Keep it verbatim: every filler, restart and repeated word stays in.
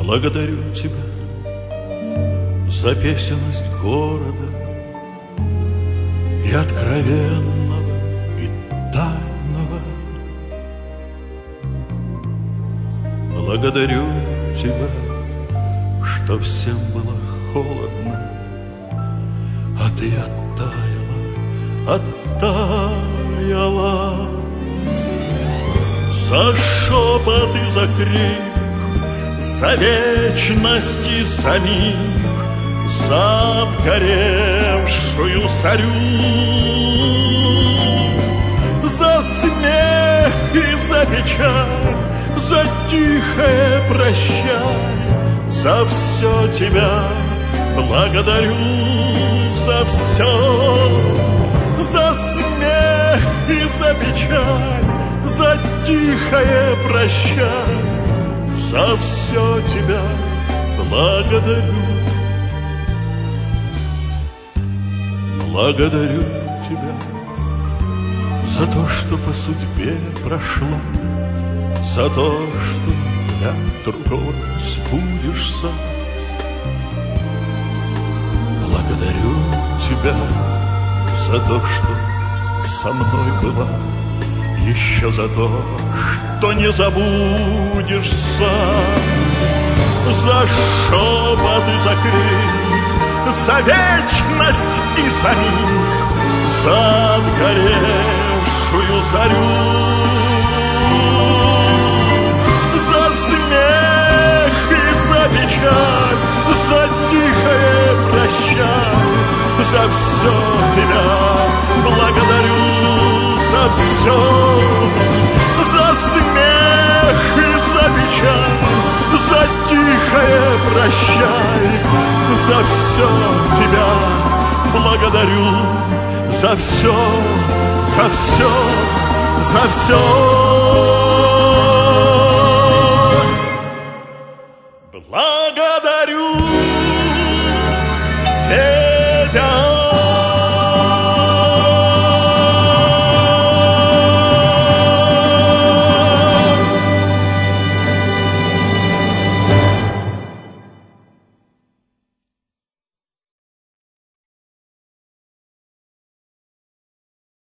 Благодарю тебя за песенность города и откровенного, и тайного. Благодарю тебя, что всем было холодно, а ты оттаяла, оттаяла. За шепот и за крик, за вечность и за миг, за обгоревшую зарю, за смех и за печаль, за тихое прощай, за все тебя благодарю, за все, за смех и за печаль, за тихое прощай, за все тебя благодарю. Благодарю тебя за то, что по судьбе прошла, за то, что для другого сбудешься. Благодарю тебя за то, что со мной была, еще за то, что не забудешься. За шепот и за крик, за вечность и за миг, за отгоревшую зарю, за смех и за печаль, за тихое прощай, за все тебя благодарю, за все, за смех и за печаль, за тихое прощай, за все тебя благодарю, за все, за все, за все. Благодарю.